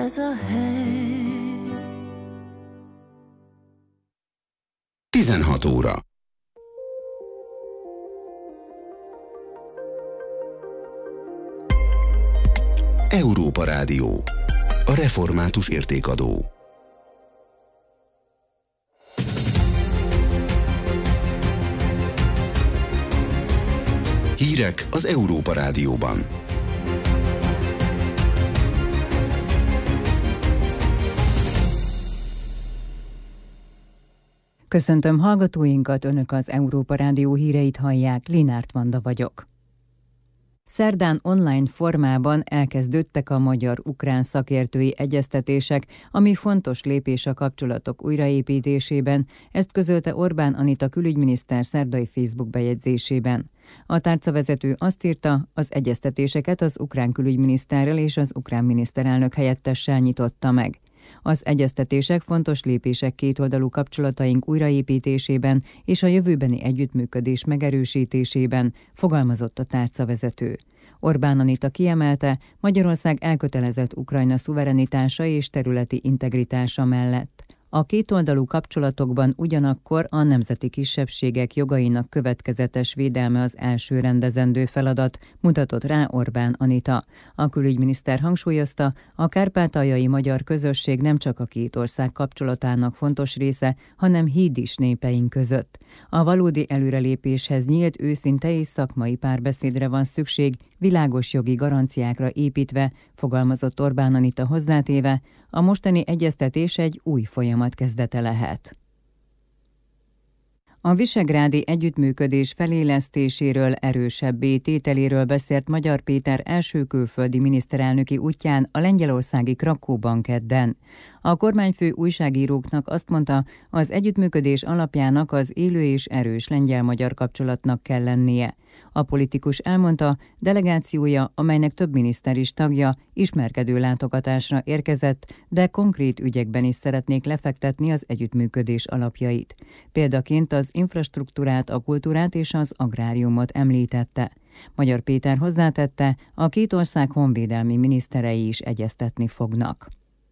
ez a hely. 16 óra. Európa Rádió. A református értékadó. Hírek az Európa Rádióban. Köszöntöm hallgatóinkat, Önök az Európa Rádió híreit hallják, Linárt Vanda vagyok. Szerdán online formában elkezdődtek a magyar-ukrán szakértői egyeztetések, ami fontos lépés a kapcsolatok újraépítésében, ezt közölte Orbán Anita külügyminiszter szerdai Facebook bejegyzésében. A tárcavezető azt írta, az egyeztetéseket az ukrán külügyminiszterrel és az ukrán miniszterelnök helyettessel nyitotta meg. Az egyeztetések fontos lépések kétoldalú kapcsolataink újraépítésében és a jövőbeni együttműködés megerősítésében, fogalmazott a tárcavezető. Orbán Anita kiemelte, Magyarország elkötelezett Ukrajna szuverenitása és területi integritása mellett. A kétoldalú kapcsolatokban ugyanakkor a nemzeti kisebbségek jogainak következetes védelme az első rendezendő feladat, mutatott rá Orbán Anita. A külügyminiszter hangsúlyozta, a kárpátaljai magyar közösség nem csak a két ország kapcsolatának fontos része, hanem híd is népeink között. A valódi előrelépéshez nyílt, őszinte és szakmai párbeszédre van szükség, világos jogi garanciákra építve, fogalmazott Orbán Anita hozzátéve, a mostani egyeztetés egy új folyamat kezdete lehet. A visegrádi együttműködés felélesztéséről, erősebbé tételéről beszélt Magyar Péter első külföldi miniszterelnöki útján a lengyelországi Krakóban kedden. A kormányfő újságíróknak azt mondta, az együttműködés alapjának az élő és erős lengyel-magyar kapcsolatnak kell lennie. A politikus elmondta, delegációja, amelynek több miniszter is tagja, ismerkedő látogatásra érkezett, de konkrét ügyekben is szeretnék lefektetni az együttműködés alapjait. Példaként az infrastruktúrát, a kultúrát és az agráriumot említette. Magyar Péter hozzátette, a két ország honvédelmi miniszterei is egyeztetni fognak.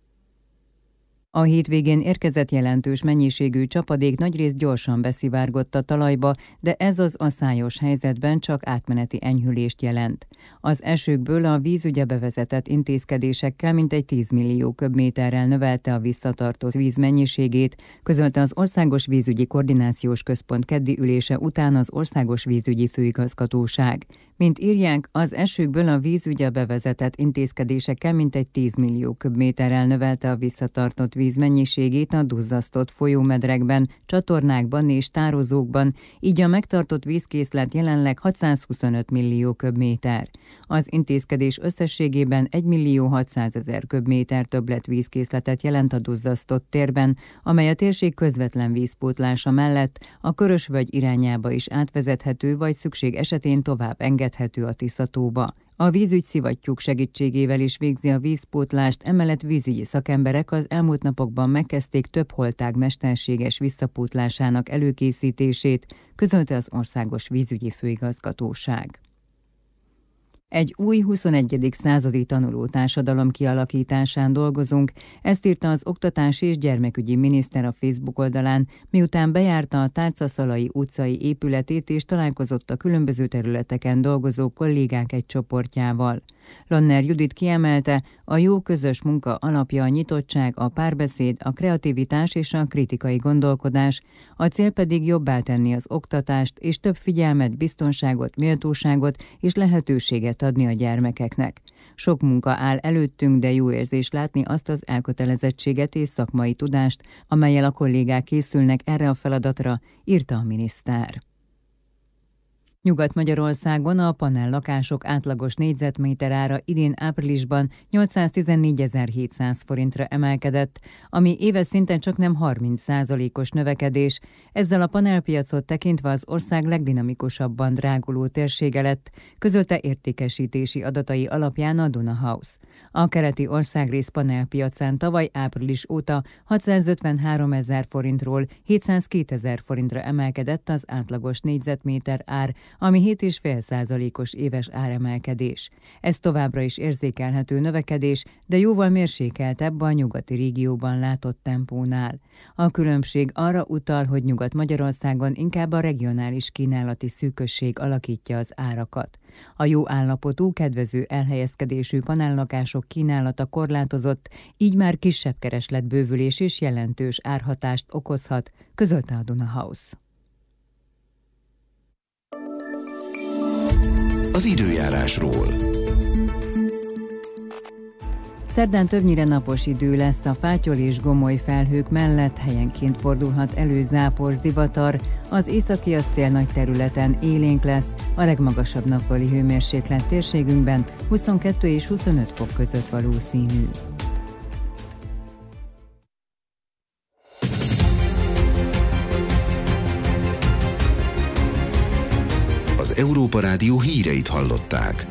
A hétvégén érkezett jelentős mennyiségű csapadék nagyrészt gyorsan beszivárgott a talajba, de ez az asszályos helyzetben csak átmeneti enyhülést jelent. Az esőkből a vízügye bevezetett intézkedésekkel mintegy 10 millió köbméterrel növelte a visszatartó víz mennyiségét, közölte az Országos Vízügyi Koordinációs Központ keddi ülése után az Országos Vízügyi Főigazgatóság. Mint írják, az esőkből a vízügye bevezetett intézkedésekkel mintegy 10 millió köbméterrel növelte a visszatartott víz mennyiségét a duzzasztott folyómedrekben, csatornákban és tározókban, így a megtartott vízkészlet jelenleg 625 millió köbméter. Az intézkedés összességében 1 millió 600 000 köbméter többlet vízkészletet jelent a duzzasztott térben, amely a térség közvetlen vízpótlása mellett a Körösvölgy irányába is átvezethető, vagy szükség esetén tovább engedhető a Tiszatóba. A vízügyszivattyúk segítségével is végzi a vízpótlást, emellett vízügyi szakemberek az elmúlt napokban megkezdték több holtág mesterséges visszapótlásának előkészítését, közölte az Országos Vízügyi Főigazgatóság. Egy új 21. századi tanulótársadalom kialakításán dolgozunk, ezt írta az Oktatási és Gyermekügyi Miniszter a Facebook oldalán, miután bejárta a Tárcaszalai utcai épületét és találkozott a különböző területeken dolgozó kollégák egy csoportjával. Lanner Judit kiemelte, a jó közös munka alapja a nyitottság, a párbeszéd, a kreativitás és a kritikai gondolkodás, a cél pedig jobbá tenni az oktatást és több figyelmet, biztonságot, méltóságot és lehetőséget adni a gyermekeknek. Sok munka áll előttünk, de jó érzés látni azt az elkötelezettséget és szakmai tudást, amellyel a kollégák készülnek erre a feladatra, írta a miniszter. Nyugat-Magyarországon a panellakások átlagos négyzetméter ára idén áprilisban 814.700 forintra emelkedett, ami éves szinten csaknem 30%-os növekedés. Ezzel a panelpiacot tekintve az ország legdinamikusabban dráguló térsége lett, közölte értékesítési adatai alapján a Duna House. A keleti országrész panelpiacán tavaly április óta 653 000 forintról 702 000 forintra emelkedett az átlagos négyzetméter ár, ami 7,5%-os éves áremelkedés. Ez továbbra is érzékelhető növekedés, de jóval mérsékeltebb a nyugati régióban látott tempónál. A különbség arra utal, hogy Nyugat-Magyarországon inkább a regionális kínálati szűkösség alakítja az árakat. A jó állapotú, kedvező elhelyezkedésű panellakások kínálata korlátozott, így már kisebb keresletbővülés és jelentős árhatást okozhat, közölte a Duna House. Az időjárásról. Szerdán többnyire napos idő lesz, a fátyol és gomoly felhők mellett helyenként fordulhat elő zápor, zivatar, az északi szél nagy területen élénk lesz, a legmagasabb nappali hőmérséklet térségünkben 22 és 25 fok között valószínű. Az Európa Rádió híreit hallották.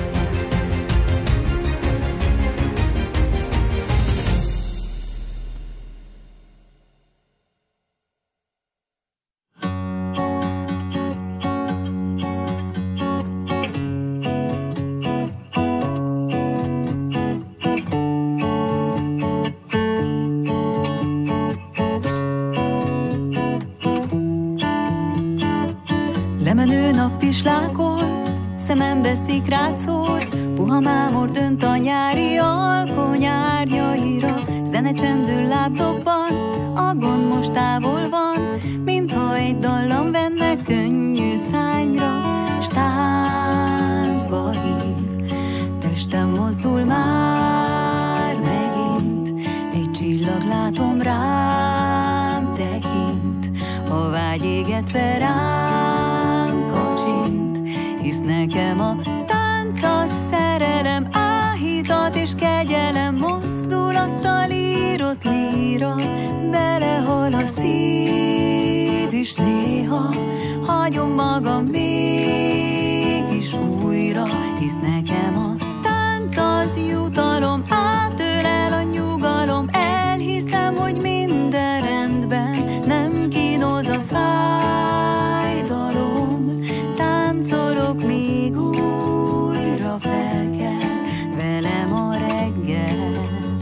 Lemenő nap is lákol, szemembe szikrát szór, puha mámor dönt a nyári alkony árnyaira. Zene csendül lábdobban, a gond most távol van, mintha egy dallam venne könnyű szárnyra. S táncba hív, testem mozdul már megint, egy csillag látom rám tekint, a vágy égetve rám kacsint, hisz nekem a tánc a szerelem, áhítat és kegyelem, mozdulattal írott líra, belehal a szív is néha, hagyom magam mégis újra, hisz nekem a tánc az jutalom, átölel a nyugalom, elhiszem, hogy minden rendben, nem kínoz a fájdalom, táncolok még újra, fel kell velem a reggel,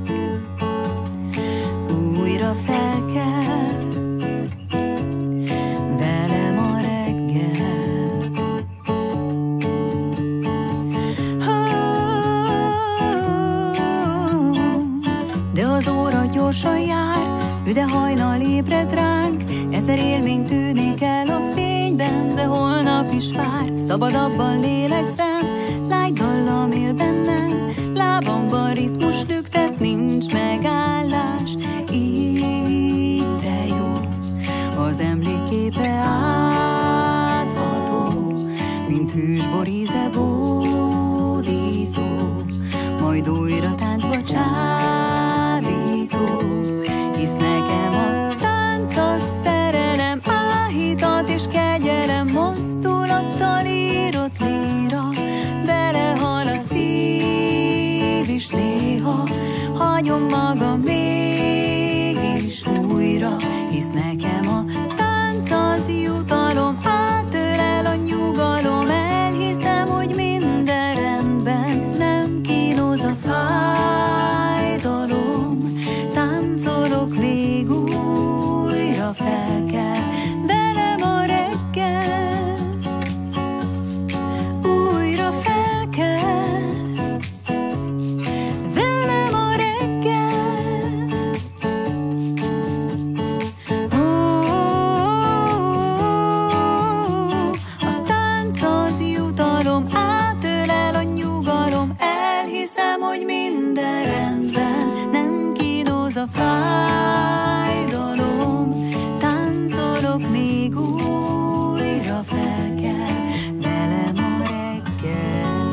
újra fel kell velem a reggel. De az óra gyorsan jár, üde hajnal ébred ránk, ezer élmény tűnik el a fényben, de holnap is vár, szabadabban lélegzem, lágy dallam él bennem, lábamban ritmus lüktet, nincs megállás, így de jó, az emléképe átható, mint hűsbor íze bódító, majd újra táncba csábító, hisz nekem a tánc a szerelem, áhítat és kegyelem, mozdulattal írott líra, belehal a szív is néha, hagyom magam mégis újra, hisz nekem a tánc az jutalom, átölel a nyugalom, elhiszem, hogy minden rendben, nem kínoz a fájdalom, táncolok még újra, fel kell velem a reggel, újra fel kell velem a reggel. A tánc az jutalom, átölel a nyugalom, elhiszem, hogy minden rendben, nem kínoz a fájdalom, táncolok még újra, fel kell velem a reggel.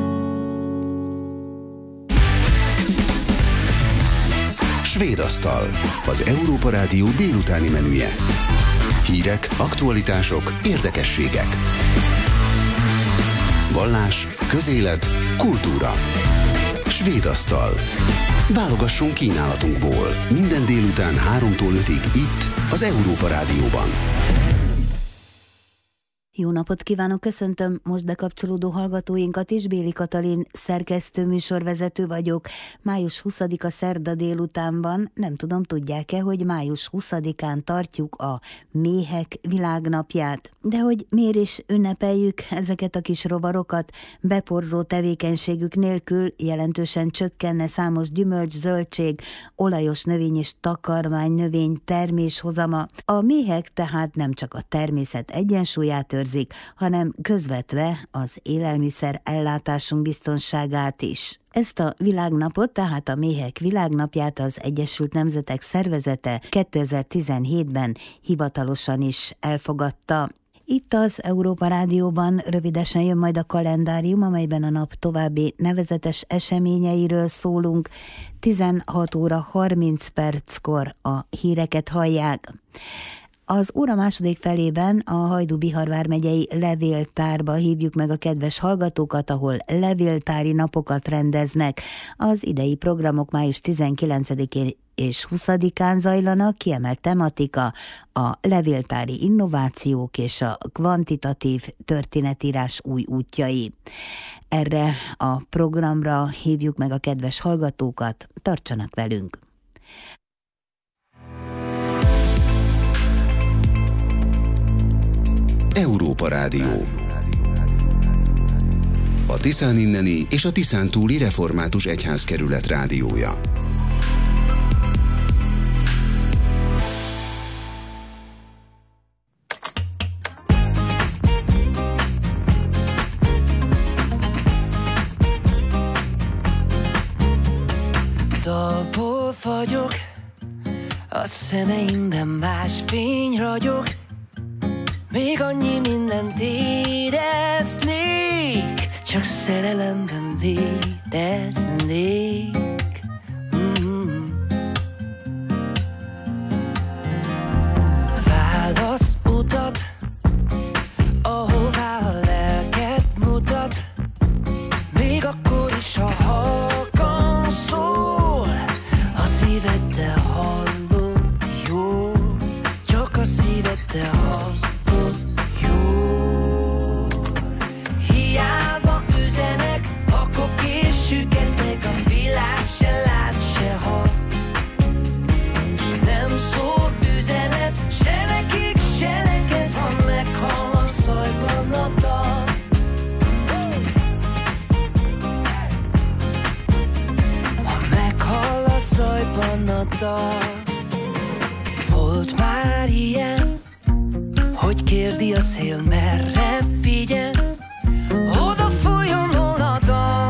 Svédasztal, az Európa Rádió délutáni menüje. Hírek, aktualitások, érdekességek. Vallás, közélet, kultúra. Svédasztal. Válogassunk kínálatunkból. Minden délután 3-tól 5-ig itt, az Európa Rádióban. Jó napot kívánok, köszöntöm most bekapcsolódó hallgatóinkat is, Béli Katalin szerkesztő műsorvezető vagyok. Május 20-a szerda délutánban, nem tudom, tudják-e, hogy május 20-án tartjuk a méhek világnapját. De hogy miért is ünnepeljük ezeket a kis rovarokat, beporzó tevékenységük nélkül jelentősen csökkenne számos gyümölcs, zöldség, olajos növény és takarmány növény terméshozama. A méhek tehát nem csak a természet egyensúlyát őrzik, hanem közvetve az élelmiszer ellátásunk biztonságát is. Ezt a világnapot, tehát a méhek világnapját az Egyesült Nemzetek Szervezete 2017-ben hivatalosan is elfogadta. Itt az Európa Rádióban rövidesen jön majd a kalendárium, amelyben a nap további nevezetes eseményeiről szólunk. 16 óra 30 perckor a híreket hallják. Az óra második felében a Hajdú-Bihar vármegyei levéltárba hívjuk meg a kedves hallgatókat, ahol levéltári napokat rendeznek. Az idei programok május 19-én és 20-án zajlanak, kiemelt tematika a levéltári innovációk és a kvantitatív történetírás új útjai. Erre a programra hívjuk meg a kedves hallgatókat, tartsanak velünk! Európa Rádió. A Tiszán inneni és a Tiszán túli református egyházkerület rádiója. Dalból vagyok, a szemeimben más fény ragyog, még annyi mindent éreznék, csak szerelemben léteznék. Válasz utat, ahová a lelked mutat, még akkor is, ha halkan szól, a szíveddel hallod jól, csak a szíveddel hallod. Süketek, a világ se lát, se hall. Nem szól üzenet, se nekik, se neked, ha meghal a zajban a dal. Ha meghal a zajban a dal. Volt már ilyen, hogy kérdi a szél, merre vigyen, oda fújjon a dal.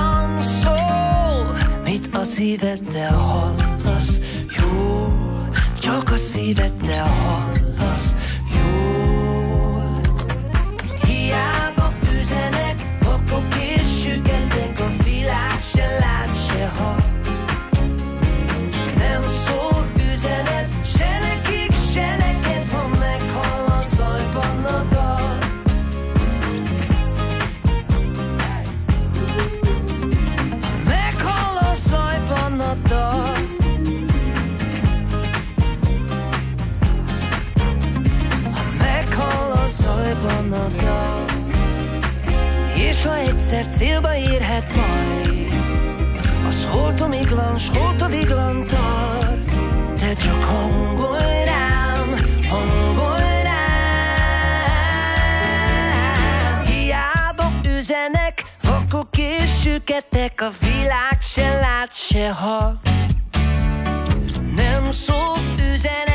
A szíveddel hallasz jól, csak a szíveddel hallasz jól. Hiába üzenek, vakok és süketek, a világ se lát, se hall. Nem szól üzenet, se nekik, se neked, ha meghal a zajban a dal. És ha egyszer célba érhet majd, az holtomiglan, s holtodiglan tart. Te csak hangolj rám, hangolj rám. Hiába üzenek, vakok és süketek, a világ se lát, se hall. Nem szól üzenet.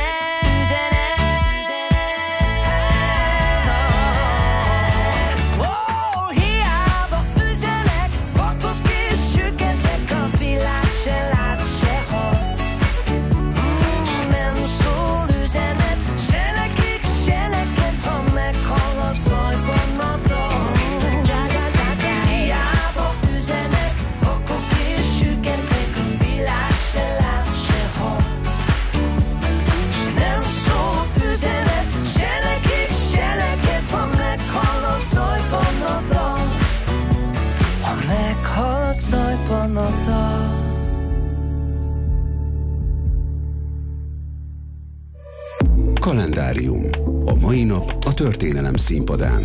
Kalendárium. A mai nap a történelem színpadán.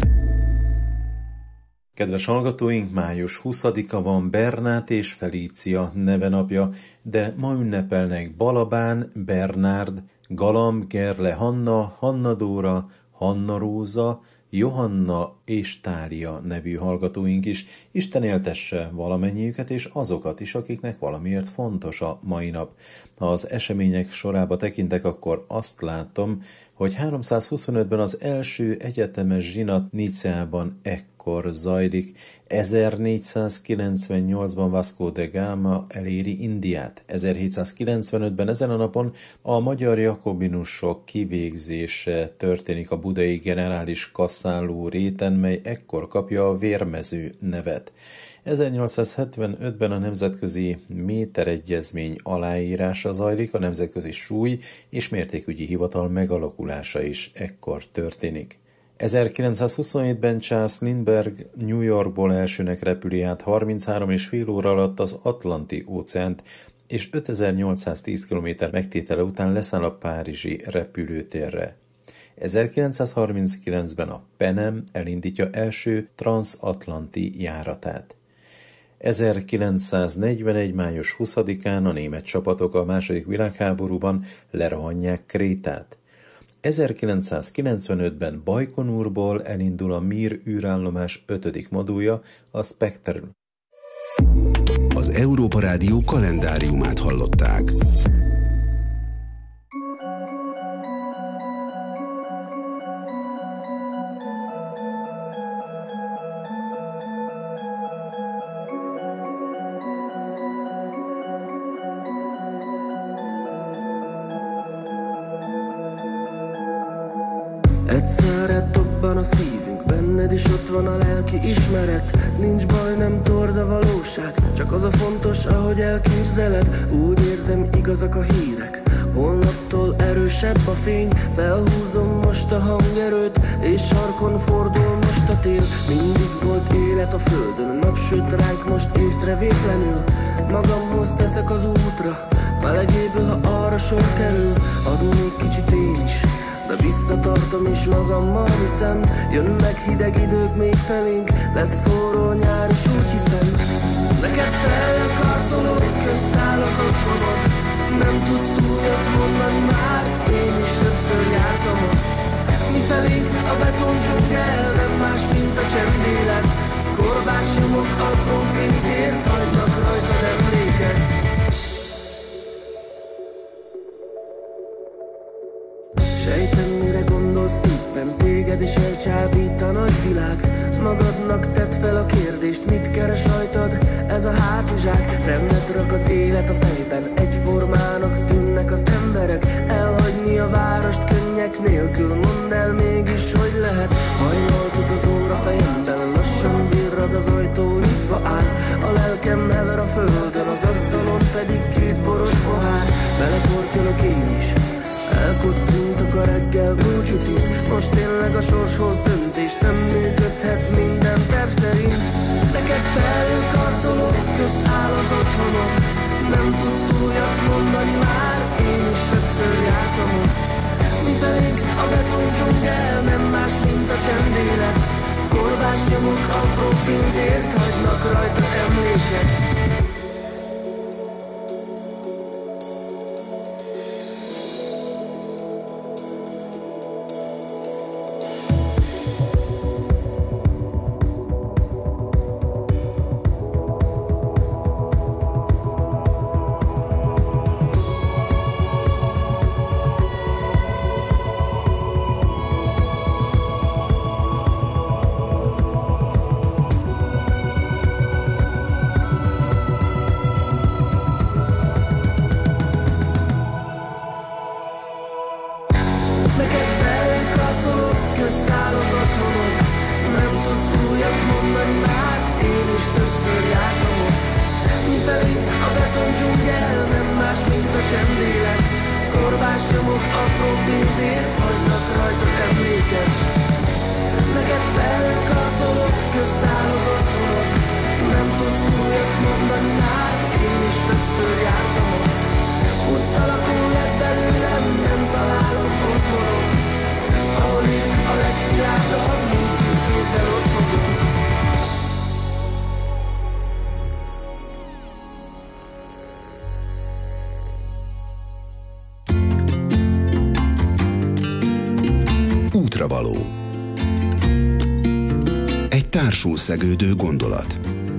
Kedves hallgatóink, május 20-a van, Bernát és Felícia nevenapja, de ma ünnepelnek Balabán, Bernárd, Galamb, Gerle Hanna, Hanna Dóra, Hanna Róza, Johanna és Tália nevű hallgatóink is. Isten éltesse valamennyiüket és azokat is, akiknek valamiért fontos a mai nap. Ha az események sorába tekintek, akkor azt látom, hogy 325-ben az első egyetemes zsinat Niceában ekkor zajlik. 1498-ban Vasco da Gama eléri Indiát. 1795-ben ezen a napon a magyar jakobinusok kivégzése történik a budai generális kasszáló réten, mely ekkor kapja a Vérmező nevet. 1875-ben a Nemzetközi Méteregyezmény aláírása zajlik, a Nemzetközi Súly- és Mértékügyi Hivatal megalakulása is ekkor történik. 1927-ben Charles Lindbergh New Yorkból elsőnek repüli át 33,5 óra alatt az Atlanti-óceánt, és 5810 km megtétele után leszáll a párizsi repülőtérre. 1939-ben a Penem elindítja első transatlanti járatát. 1941. május 20-án a német csapatok a II. Világháborúban lerohanják Krétát. 1995-ben Bajkonurból elindul a Mir űrállomás 5. modulja, a Spectre. Az Európa Rádió kalendáriumát hallották. Egyszerre dobban a szívünk, benned is ott van a lelki ismeret. Nincs baj, nem torz a valóság, csak az a fontos, ahogy elképzeled. Úgy érzem, igazak a hírek, holnaptól erősebb a fény. Felhúzom most a hangerőt, és sarkon fordul most a tél. Mindig volt élet a földön, napsüt ránk most észrevétlenül. Magamhoz teszek az útra, melegéből, ha arra sor kerül. Adnék kicsit én is, de visszatartom és magammal viszem. Jönnek hideg idők még felénk, lesz forró nyár és úgy hiszem. Neked felkarcoló közt áll az otthonod, nem tudsz újat mondani már, én is többször jártam ott. Mifelénk a beton dzsungel, nem más, mint a csendélet. Korbás nyomok apró pénzért hagynak rajtad emléket. Sejtem, mire gondolsz éppen, téged is elcsábít a nagyvilág. Magadnak tedd fel a kérdést, mit keres rajtad ez a hátizsák. Rendet rak az élet a fejben, egyformának tűnnek az emberek. Elhagyni a várost könnyek nélkül, mondd el mégis, hogy lehet. Hajnalt az óra fejemben, lassan virrad az ajtó, nyitva áll. A lelkem hever a földön, az asztalon pedig 2 boros pohár. Beleportyolok én is, elkocintok a reggel búcsút itt. Most tényleg a sorshoz döntést, nem működhet minden terv szerint. Neked felkarcoló közt áll az otthonod, nem tudsz újat mondani már, én is többször jártam ott. Mifelénk a beton dzsungel, nem más, mint a csendélet. Korbás nyomok apró pénzért hagynak rajta emléket. Utcalakó lett belőlem, nem találom otthonom, ahol itt Útravaló. Egy társul szegődő gondolat.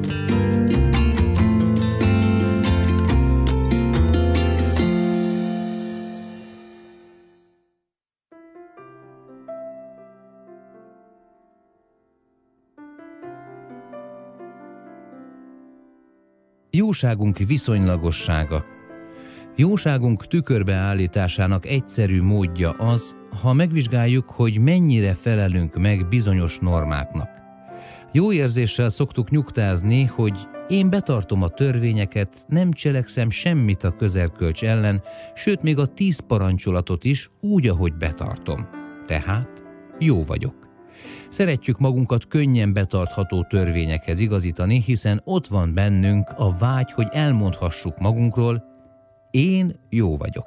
Jóságunk viszonylagossága. Jóságunk tükörbeállításának egyszerű módja az, ha megvizsgáljuk, hogy mennyire felelünk meg bizonyos normáknak. Jó érzéssel szoktuk nyugtázni, hogy én betartom a törvényeket, nem cselekszem semmit a közerkölcs ellen, sőt még a 10 parancsolatot is úgy, ahogy betartom. Tehát jó vagyok. Szeretjük magunkat könnyen betartható törvényekhez igazítani, hiszen ott van bennünk a vágy, hogy elmondhassuk magunkról, én jó vagyok.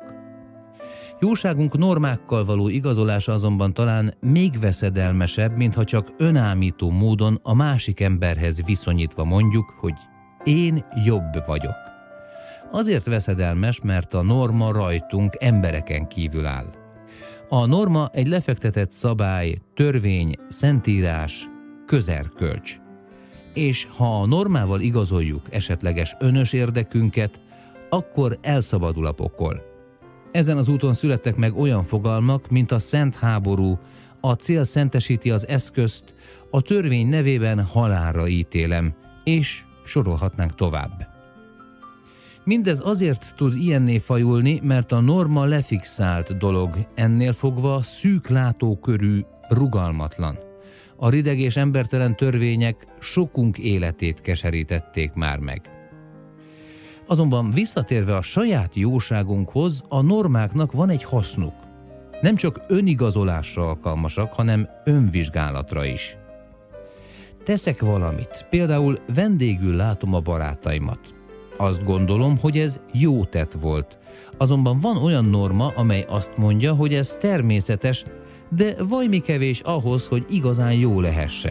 Jóságunk normákkal való igazolása azonban talán még veszedelmesebb, mintha csak önállító módon a másik emberhez viszonyítva mondjuk, hogy én jobb vagyok. Azért veszedelmes, mert a norma rajtunk, embereken kívül áll. A norma egy lefektetett szabály, törvény, szentírás, közerkölcs. És ha a normával igazoljuk esetleges önös érdekünket, akkor elszabadul a pokol. Ezen az úton születtek meg olyan fogalmak, mint a szent háború, a cél szentesíti az eszközt, a törvény nevében halálra ítélem, és sorolhatnánk tovább. Mindez azért tud ilyenné fajulni, mert a norma lefixált dolog, ennél fogva szűk látókörű, rugalmatlan. A rideg és embertelen törvények sokunk életét keserítették már meg. Azonban visszatérve a saját jóságunkhoz, a normáknak van egy hasznuk. Nem csak önigazolásra alkalmasak, hanem önvizsgálatra is. Teszek valamit, például vendégül látom a barátaimat. Azt gondolom, hogy ez jó tett volt. Azonban van olyan norma, amely azt mondja, hogy ez természetes, de vajmi kevés ahhoz, hogy igazán jó lehessek.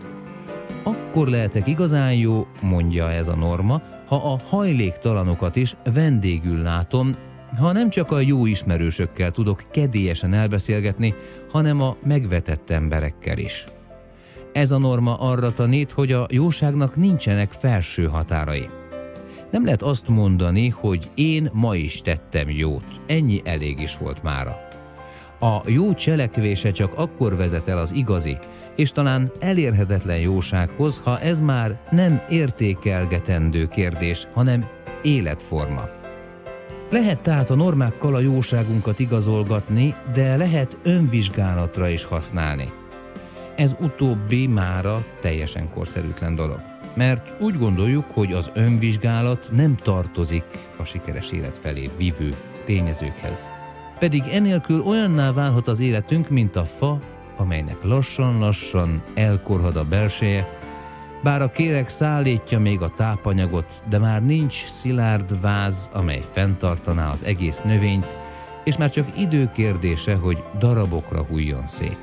Akkor lehetek igazán jó, mondja ez a norma, ha a hajléktalanokat is vendégül látom, ha nem csak a jó ismerősökkel tudok kedélyesen elbeszélgetni, hanem a megvetett emberekkel is. Ez a norma arra tanít, hogy a jóságnak nincsenek felső határai. Nem lehet azt mondani, hogy én ma is tettem jót, ennyi elég is volt mára. A jó cselekvése csak akkor vezet el az igazi, és talán elérhetetlen jósághoz, ha ez már nem értékelgetendő kérdés, hanem életforma. Lehet tehát a normákkal a jóságunkat igazolgatni, de lehet önvizsgálatra is használni. Ez utóbbi mára teljesen korszerűtlen dolog. Mert úgy gondoljuk, hogy az önvizsgálat nem tartozik a sikeres élet felé vívő tényezőkhez. Pedig enélkül olyanná válhat az életünk, mint a fa, amelynek lassan-lassan elkorhad a belseje, bár a kéreg szállítja még a tápanyagot, de már nincs szilárd váz, amely fenntartaná az egész növényt, és már csak idő kérdése, hogy darabokra hulljon szét.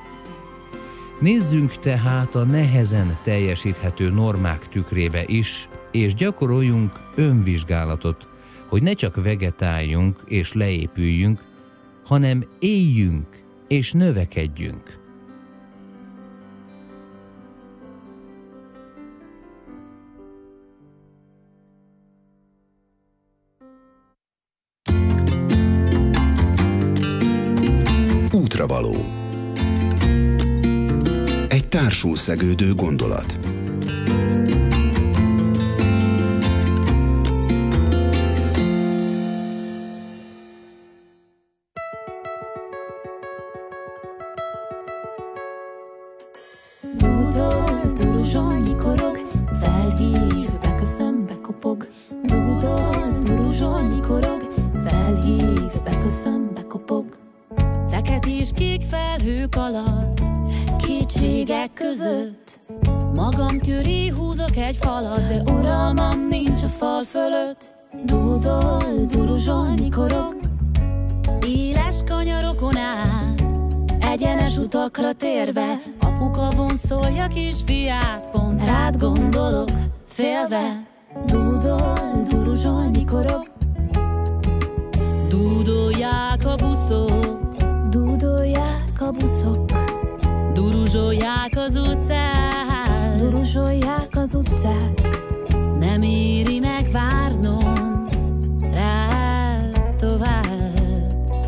Nézzünk tehát a nehezen teljesíthető normák tükrébe is, és gyakoroljunk önvizsgálatot, hogy ne csak vegetáljunk és leépüljünk, hanem éljünk és növekedjünk. Útravaló. Egy társul szegődő gondolat. Között magam köré húzok egy falat, de uralmam nincs a fal fölött. Dúdol, duruzsol, nyikorog, éles kanyarokon át, egyenes utakra térve, apuka vonszolja kisfiát, pont rád gondolok, félve. Dúdol, duruzsol, nyikorog, dúdolják a buszok, dúdolják a buszok. Duruzsolják az utcák, duruzsolják az utcák, nem éri meg várnom rá tovább.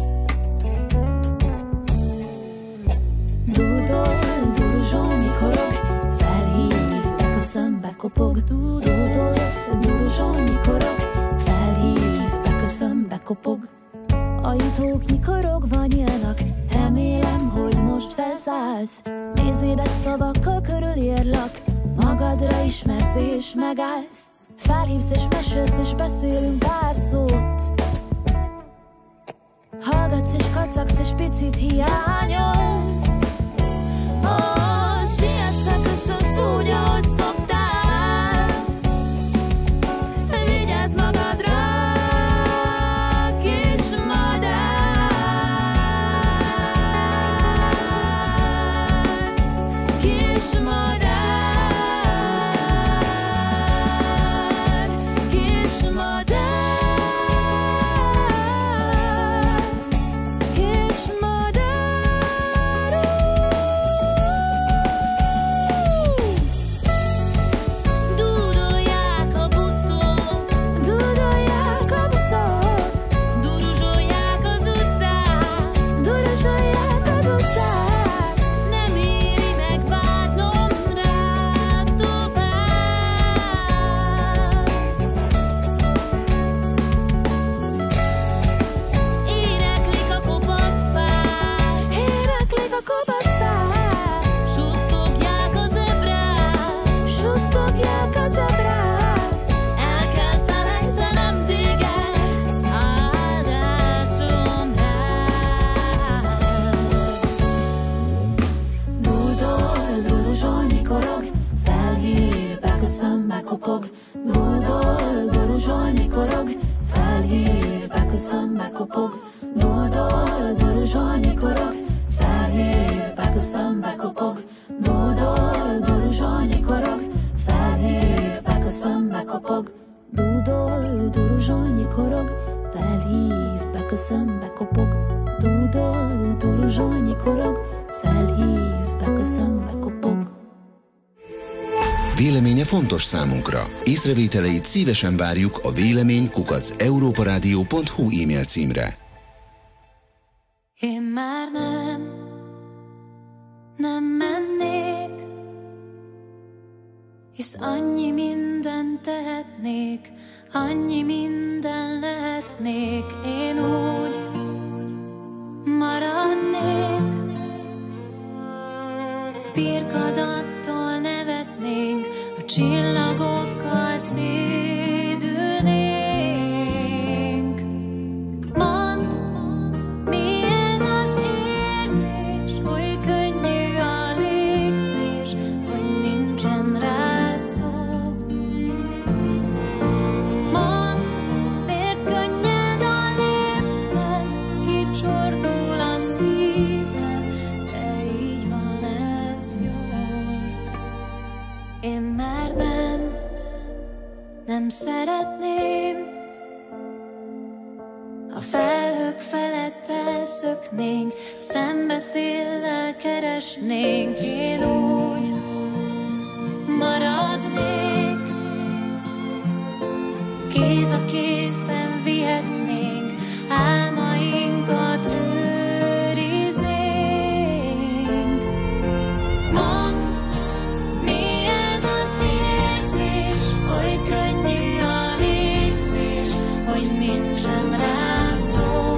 Dúdol, duruzsolni korog, felhív, beköszön, bekopog. Dúdol, duruzsolni korog, felhív, beköszön, bekopog. Ajtók nyikorogva nyílnak, remélem, hogy most felszállsz. Nézédes szavakkal körülírlak, magadra ismersz és megállsz. Felhívsz és mesélsz és beszélünk pár szót. Hallgatsz és kacagsz és picit hiányolsz. Sietsz, köszönsz úgy, ahogy szoktál. Vigyázz magadra, kis madár, kis madár, kis madár, kis madár. Dúdolják a buszok, Dúdolják a buszok, duruzsolják az utcák, duruzsolják az utcák, nem éri meg várnom rá tovább. Éneklik a kopaszfák, éneklik a kopaszfák, suttogják az ebrák, suttogják a zebrák. el kell felejtenem téged, áldásom rád. Dúdol, duruzsolni korog, felhív, beköszön, bekopog. Dúdol, duruzsolni korog, felhív, beköszön, bekopog. Dúdol, duruzsolni korog, felhív, beköszön, bekopog. Dúdol, duruzsolni korog, felhív, beköszön, bekopog. Dúdol, duruzsolni korog, felhív, beköszön, bekopog. Dúdol, duruzsolni korog, felhív, beköszön, bekopog. Véleménye fontos számunkra. Észrevételeit szívesen várjuk a vélemény@europaradio.hu e-mail címre. Én már nem mennék, hisz annyi mindent tehetnék, annyi minden lehetnék. Én úgy maradnék, birkadattól nevetnénk, a csillagokkal szédülnénk. Mondd, mi ez az érzés, hogy könnyű a légzés, hogy nincsen rá szó. Mondd, miért könnyed a lépten, kicsordul a szívem, de így van ez jól. Én már nem szeretném, a felhők felett elszöknénk, szembeszéllel keresnénk. Én úgy maradnék, kéz a kézben vihetnénk, álmainkat őriznénk. Mondd, mi ez az érzés, hogy könnyű a légzés, hogy nincsen rá szó.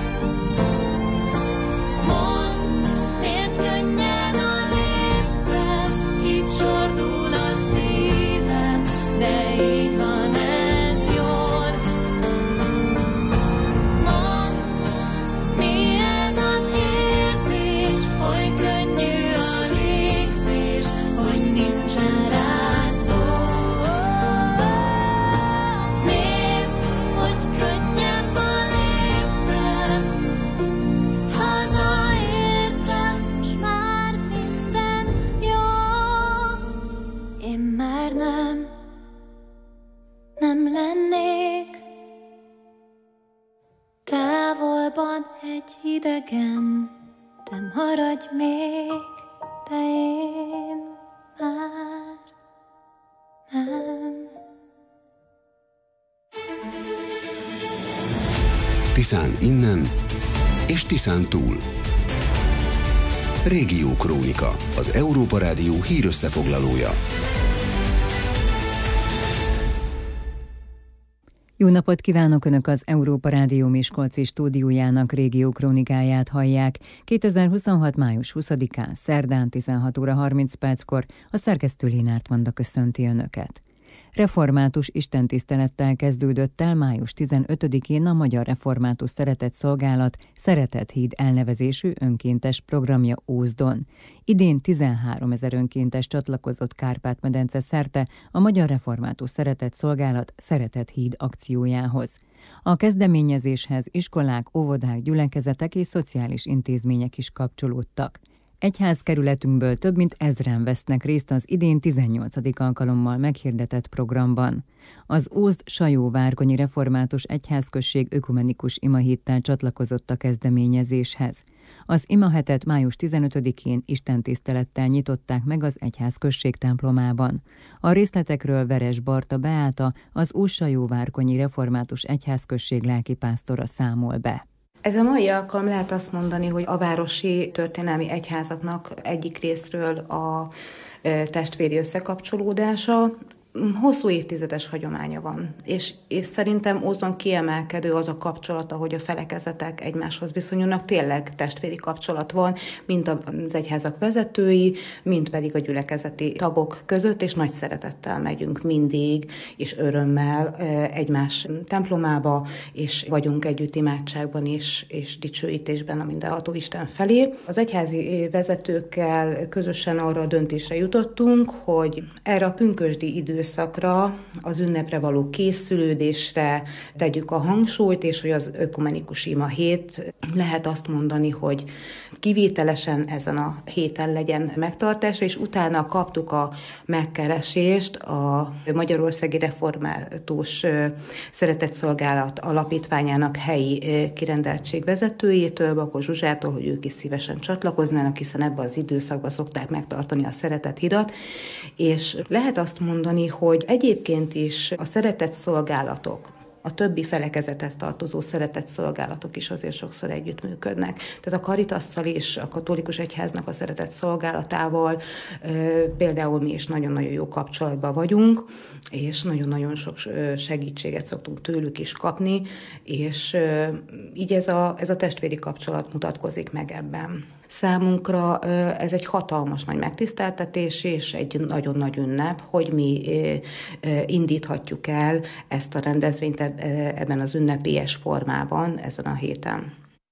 Mondd, miért könnyed a léptem, kicsordul a szívem, de így van ez jól. Mondd, mi ez az érzés, hogy könnyű a légzés, hogy nincsen rá szó. Nézd, hogy könnyebb a léptem, hazaértem, s már minden jó. Én már nem lennék távolban egy idegen, de maradj még, de én már nem. Tiszán innen és Tiszán túl. Régiókrónika, az Európa Rádió hírösszefoglalója. Jó napot kívánok! Önök az Európa Rádió Miskolci stúdiójának régiókrónikáját hallják. 2026. május 20-án, szerdán 16 óra 30 perckor a szerkesztő Lénárt Vanda köszönti Önöket. Református istentisztelettel kezdődött el május 15-én a Magyar Református Szeretetszolgálat Szeretet Híd elnevezésű önkéntes programja Ózdon. Idén 13 000 önkéntes csatlakozott Kárpát-medence szerte a Magyar Református Szeretetszolgálat Szeretet Híd akciójához. A kezdeményezéshez iskolák, óvodák, gyülekezetek és szociális intézmények is kapcsolódtak. Egyházkerületünkből több mint 1000-en vesznek részt az idén 18. alkalommal meghirdetett programban. Az Ózd-Sajó-Várkonyi Református Egyházközség ökumenikus imahéttel csatlakozott a kezdeményezéshez. Az imahetet május 15-én istentisztelettel nyitották meg az egyházközség templomában. A részletekről Veres Barta Beáta, az Ózd-Sajó-Várkonyi Református Egyházközség lelkipásztora számol be. Ez a mai alkalom lehet azt mondani, hogy a városi történelmi egyházaknak egyik részről a testvéri összekapcsolódása. Hosszú évtizedes hagyománya van, és szerintem Ózdon kiemelkedő az a kapcsolata, hogy a felekezetek egymáshoz viszonyulnak, tényleg testvéri kapcsolat van, mint az egyházak vezetői, mint pedig a gyülekezeti tagok között, és nagy szeretettel megyünk mindig, és örömmel egymás templomába, és vagyunk együtt imádságban és dicsőítésben a mindenható Isten felé. Az egyházi vezetőkkel közösen arra a döntésre jutottunk, hogy erre a pünkösdi időszakra, az ünnepre való készülődésre tegyük a hangsúlyt, és hogy az ökumenikus ima hét lehet azt mondani, hogy kivételesen ezen a héten legyen megtartásra, és utána kaptuk a megkeresést a Magyarországi Református Szeretetszolgálat Alapítványának helyi kirendeltség vezetőjétől, Bakos Zsuzsától, hogy ők is szívesen csatlakoznának, hiszen ebben az időszakban szokták megtartani a szeretethidat, és lehet azt mondani, hogy egyébként is a szeretetszolgálatok, a többi felekezethez tartozó szeretetszolgálatok is azért sokszor együttműködnek. Tehát a Caritasszal és a katolikus egyháznak a szeretetszolgálatával például mi is nagyon-nagyon jó kapcsolatban vagyunk, és nagyon-nagyon sok segítséget szoktunk tőlük is kapni, és így ez a testvéri kapcsolat mutatkozik meg ebben. Számunkra ez egy hatalmas nagy megtiszteltetés és egy nagyon nagy ünnep, hogy mi indíthatjuk el ezt a rendezvényt ebben az ünnepélyes formában ezen a héten.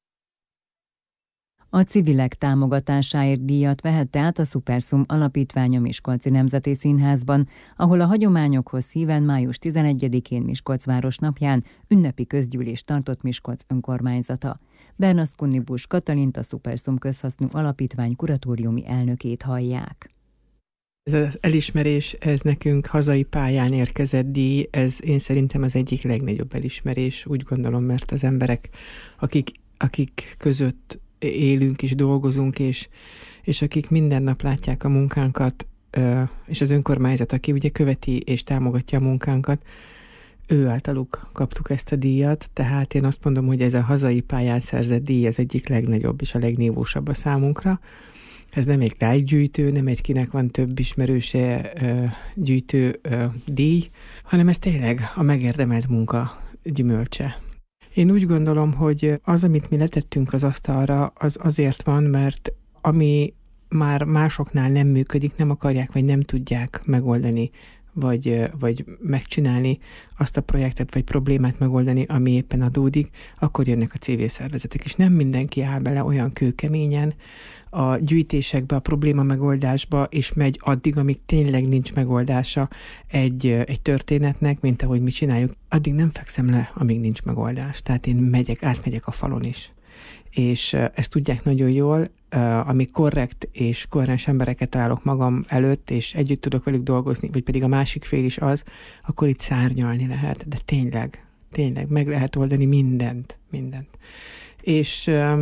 A civilek támogatásáért díjat vehette át a Szuperszum Alapítvány a Miskolci Nemzeti Színházban, ahol a hagyományokhoz híven május 11-én Miskolcváros napján ünnepi közgyűlést tartott Miskolc önkormányzata. Bernaszkunnibus Katalint, a Szuperszum Közhasznú Alapítvány kuratóriumi elnökét hallják. Ez az elismerés, ez nekünk hazai pályán érkezett díj, ez én szerintem az egyik legnagyobb elismerés, úgy gondolom, mert az emberek, akik között élünk és dolgozunk, és akik minden nap látják a munkánkat, és az önkormányzat, aki ugye követi és támogatja a munkánkat, ő általuk kaptuk ezt a díjat, tehát én azt mondom, hogy ez a hazai pályán szerzett díj az egyik legnagyobb és a legnívósabb a számunkra. Ez nem egy lájkgyűjtő, nem egy kinek van több ismerőse gyűjtő díj, hanem ez tényleg a megérdemelt munka gyümölcse. Én úgy gondolom, hogy az, amit mi letettünk az asztalra, az azért van, mert ami már másoknál nem működik, nem akarják, vagy nem tudják megoldani, vagy megcsinálni azt a projektet, vagy problémát megoldani, ami éppen adódik, akkor jönnek a civil szervezetek, és nem mindenki áll bele olyan kőkeményen a gyűjtésekbe, a probléma megoldásba, és megy addig, amíg tényleg nincs megoldása egy történetnek, mint ahogy mi csináljuk. Addig nem fekszem le, amíg nincs megoldás. Tehát én átmegyek a falon is. És ezt tudják nagyon jól, amíg korrekt és koherens embereket találok magam előtt, és együtt tudok velük dolgozni, vagy pedig a másik fél is az, akkor itt szárnyalni lehet, de tényleg meg lehet oldani mindent. És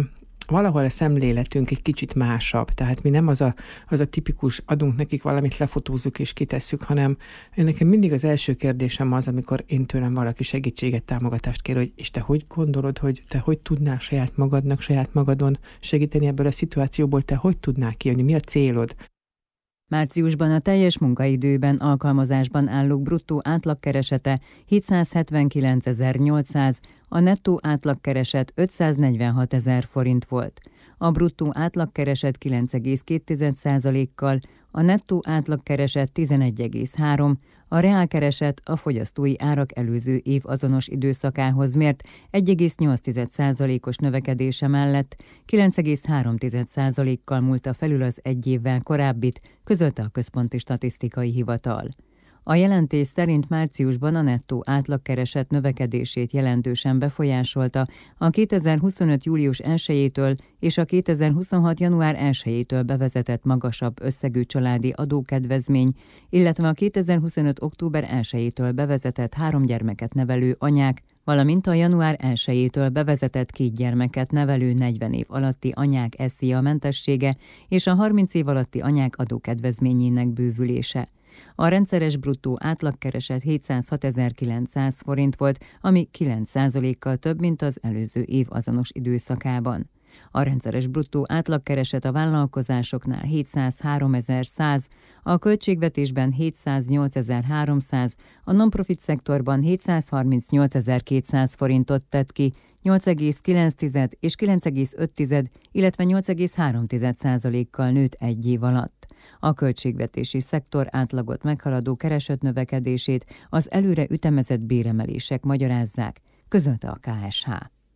valahol a szemléletünk egy kicsit másabb, tehát mi nem az a tipikus adunk nekik valamit, lefotózzuk és kitesszük, hanem nekem mindig az első kérdésem az, amikor én tőlem valaki segítséget, támogatást kér, hogy és te hogy gondolod, hogy te hogy tudnál saját magadnak, saját magadon segíteni ebből a szituációból, te hogy tudnál kijönni, mi a célod? Márciusban a teljes munkaidőben alkalmazásban állók bruttó átlagkeresete 779.800, a nettó átlagkereset 546 000 forint volt. A bruttó átlagkereset 9,2%-kal, a nettó átlagkereset 11,3%, a reálkereset a fogyasztói árak előző év azonos időszakához mért 1,8%-os növekedése mellett 9,3%-kal múlta felül az egy évvel korábbit, közölte a Központi Statisztikai Hivatal. A jelentés szerint márciusban a nettó átlagkereset növekedését jelentősen befolyásolta a 2025. július 1-től és a 2026. január 1-től bevezetett magasabb összegű családi adókedvezmény, illetve a 2025. október 1-től bevezetett 3 gyermeket nevelő anyák, valamint a január 1-től bevezetett 2 gyermeket nevelő 40 év alatti anyák SZIA mentessége és a 30 év alatti anyák adókedvezményének bővülése. A rendszeres bruttó átlagkereset 706.900 forint volt, ami 9%-kal több, mint az előző év azonos időszakában. A rendszeres bruttó átlagkereset a vállalkozásoknál 703.100, a költségvetésben 708.300, a non-profit szektorban 738.200 forintot tett ki, 8,9 és 9,5, illetve 8,3%-kal nőtt egy év alatt. A költségvetési szektor átlagot meghaladó kereslet növekedését az előre ütemezett béremelések magyarázzák, közölte a KSH.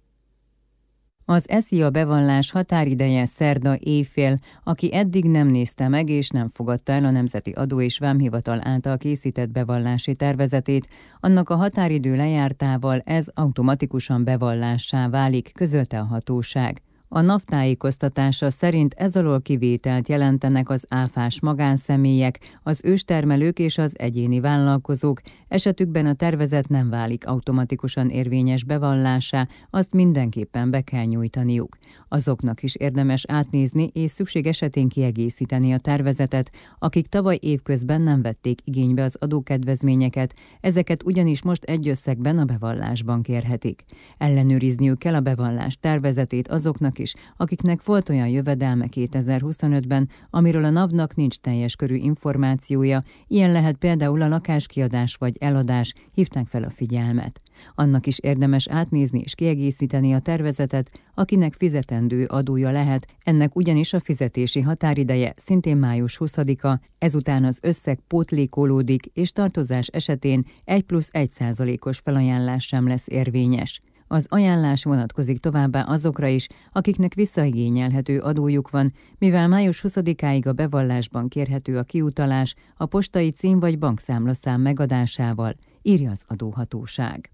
Az SZIA bevallás határideje szerda éjfél, aki eddig nem nézte meg és nem fogadta el a Nemzeti Adó és Vámhivatal által készített bevallási tervezetét, annak a határidő lejártával ez automatikusan bevallássá válik, közölte a hatóság. A NAV tájékoztatása szerint ez alól kivételt jelentenek az áfás magánszemélyek, az őstermelők és az egyéni vállalkozók, esetükben a tervezet nem válik automatikusan érvényes bevallássá, azt mindenképpen be kell nyújtaniuk. Azoknak is érdemes átnézni és szükség esetén kiegészíteni a tervezetet, akik tavaly évközben nem vették igénybe az adókedvezményeket, ezeket ugyanis most egy összegben a bevallásban kérhetik. Ellenőrizniük kell a bevallás tervezetét azoknak is, akiknek volt olyan jövedelme 2025-ben, amiről a NAV-nak nincs teljes körű információja, ilyen lehet például a lakáskiadás vagy eladás, hívták fel a figyelmet. Annak is érdemes átnézni és kiegészíteni a tervezetet, akinek fizetendő adója lehet, ennek ugyanis a fizetési határideje szintén május 20-a, ezután az összeg pótlékolódik, és tartozás esetén 1+1%-os felajánlás sem lesz érvényes. Az ajánlás vonatkozik továbbá azokra is, akiknek visszaigényelhető adójuk van, mivel május 20-áig a bevallásban kérhető a kiutalás a postai cím vagy bankszámlaszám megadásával, írja az adóhatóság.